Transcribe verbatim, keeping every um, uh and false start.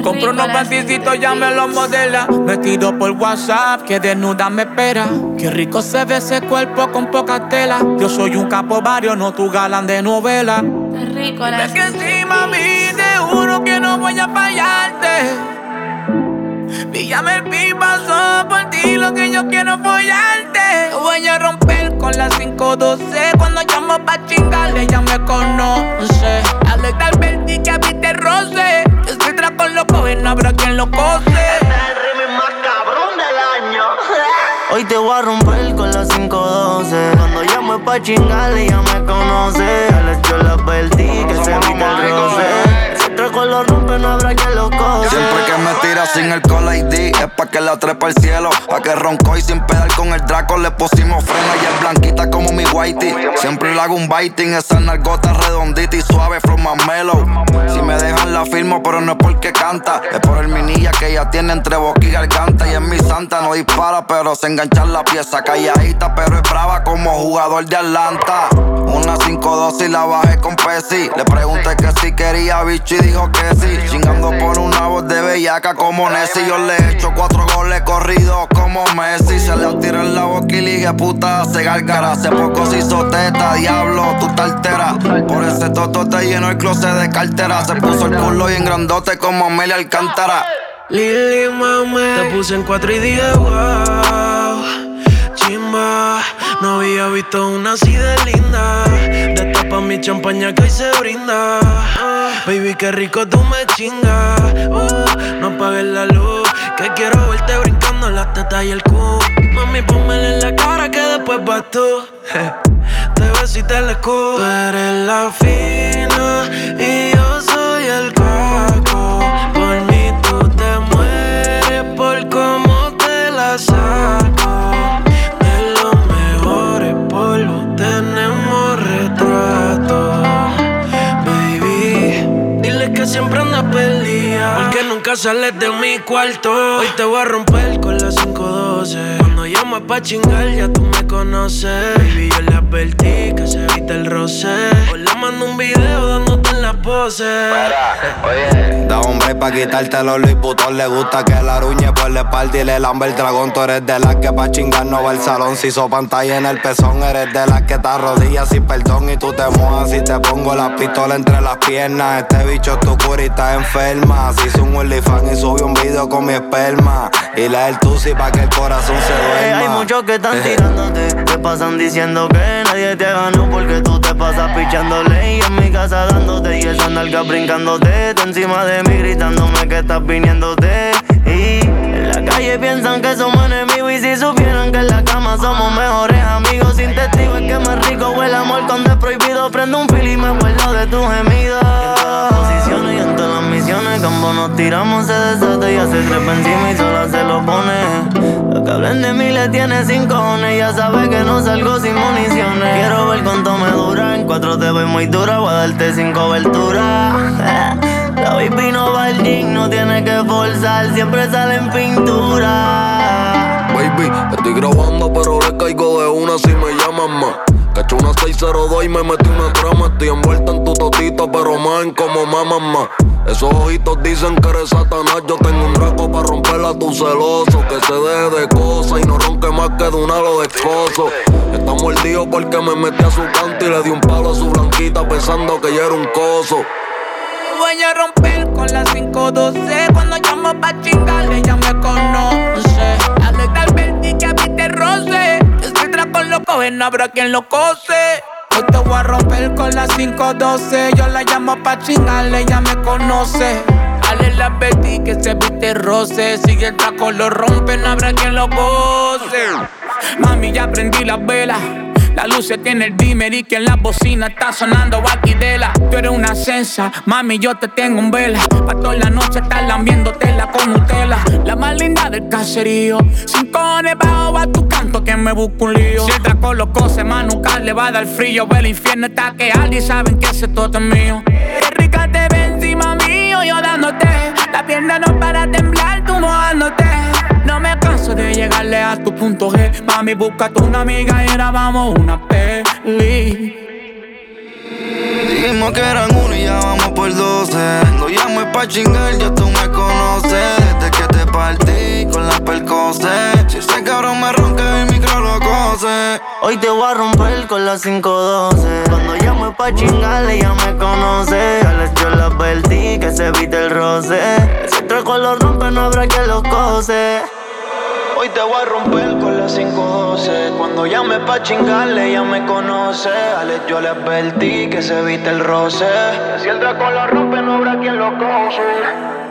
Compro unos panticitos, ya me los modela. Me tiro por WhatsApp, que desnuda me espera. Qué rico se ve ese cuerpo con poca tela. Yo soy un capo vario, no tu galán de novela. Qué rico la. Es que sí, mami, te juro que no voy a fallarte. Píllame el pi, pasó por ti, lo que yo quiero es follarte. Yo voy a romper con las cinco doce. Cuando llamo pa' chingarle, ella me conoce. Alegra al verti que viste roce. Yo soy trapo loco y no habrá quien lo cose. Este es el remix más cabrón del año. Hoy te voy a romper con las cinco doce. Cuando llamo pa' chingarle, ella me conoce. Alex, yo la advertí que se evita el roce. Si el traco lo rompe, no habrá quien lo cose. Siempre que me tira sin el Call I D es pa' que la trepa al cielo. Pa' que roncó y sin pedal con el Draco le pusimos freno. Y es blanquita como mi whitey. Siempre le hago un biting, esa nargota redondita y suave from my mellow. Si me dejan la firmo, pero no es porque canta. Es por el minilla que ella tiene entre boca y garganta. Y es mi santa, no dispara, pero se engancha en la pieza. Calladita, pero es brava como jugador de Atlanta. Una cinco doce y la bajé con Pepsi. Le pregunté que si quería bicho y dijo que sí. Chingando por una voz de bellaca como Nessie. Yo le echo cuatro goles corridos como Messi. Se le tira en la boca y le dije puta, se gárgara. Hace poco se hizo teta, diablo, tú te alteras. Por ese toto te llenó el closet de cartera. Se puso el culo bien grandote como Amelia Alcántara. Lili, mami, te puse en cuatro y dije wow, chimba. No había visto una así de linda. Destapa mi champaña que hoy se brinda. Baby, qué rico tú me chingas. uh, No apagues la luz, que quiero verte brincando las tetas y el cu. Mami, pónmela en la cara que después vas tú. Te ves y te la escudo. Tú eres la fina y yo soy el caco. Por mí tú te mueres por cómo te la saco. De los mejores polvos tenemos retrato. Baby, dile que siempre andas perdida, porque nunca sales de mi cuarto. Hoy te voy a romper con las cinco doce. Cuando llamo pa' chingar ya tú me conoces. Baby, yo le advertí que se evita el roce. Hoy le mando un video dándote en la pose. Oye, da un break pa' quitarte los Louis Vuitton. Le gusta que la ruñe por la espalda y le lambe el dragón. Tú eres de las que pa' chingar no va al salón. Si hizo pantalla en el pezón. Eres de las que te arrodillas sin perdón y tú te mojas si te pongo la pistola entre las piernas. Este bicho es tu cura y está enferma. Se hizo un OnlyFans y subió un video con mi esperma. Y la del tusi pa' que el corazón se duerma. Hay muchos que están tirándote, te pasan diciendo que nadie te ganó porque tú te pasas pichándole. Y en mi casa dándote y esa nalga brincándote. Tú encima de mí gritándome que estás viniéndote. Y en la calle piensan que somos enemigos. Y si supieran que en la cama somos mejores amigos. Sin testigos es que más rico huele el amor cuando es prohibido. Prendo un fil y me acuerdo de tus gemidos. En todas las posiciones y en todas las misiones, cuando nos tiramos se desata y se trepa encima y sola se lo pone. Lo que hablen de mí le tiene sin cojones. Ya sabe que no salgo sin municiones. Quiero ver cuánto me dura. En cuatro te voy muy dura, voy a darte sin cobertura. La baby no va al gym, no tiene que forzar, siempre sale en pintura. Baby, estoy grabando pero le caigo de una si me llaman más. Cacho una seis cero dos y me metí una trama. Estoy envuelta en tu totito pero man como mamá. Esos ojitos dicen que eres satanás. Yo tengo un raco para romperla a tu celoso. Que se deje de cosas y no ronque más que de un halo de esposo. Está mordido porque me metí a su canto y le di un palo a su blanquita pensando que yo era un coso. Voy a romper con las cinco doce. Cuando llamo pa' chingarle, ella me conoce. Alegra al verti que viste roce. Yo soy trapo loco y no habrá quien lo cose. Hoy te voy a romper con las cinco doce. Yo la llamo pa' chingarle, ella me conoce. Alegra al verti que se viste roce. Si el traco lo rompe, no habrá quien lo goce. Mami, ya prendí las velas. La luz se tiene el dimmer y que en la bocina está sonando Vaquidela. Tú eres una sensa, mami, yo te tengo en vela. Pa' toda la noche estar lambiéndotela con Nutella. La más linda del caserío. Sin cojones bajo a tu canto que me busco un lío. Si el Draco lo cose, más nunca le va a dar frío. El infierno está que alguien saben que ese todo es mío. Qué rica te ves encima mío, yo dándote. La pierna no para temblar, tú mojándote. No me canso de llegarle a tu punto G. Mami, búscate una amiga y grabamos una peli. Dijimos que eran uno y ya vamos por doce. No llamo pa' chingar, ya tú me conoces. Desde que te partí con la percose. Si ese cabrón me ronca, el micro lo cose. Hoy te voy a romper con las cinco doce. Cuando llamo pa' chingarle, ya me conoce. Alex, yo la advertí que se evite el roce. Si el trago lo rompe, no habrá quien lo cose. Hoy te voy a romper con las cinco doce. Cuando llame pa' chingarle, ya me conoce. Alex, yo le advertí que se evite el roce. Si el Draco lo rompe, no habrá quien lo cose.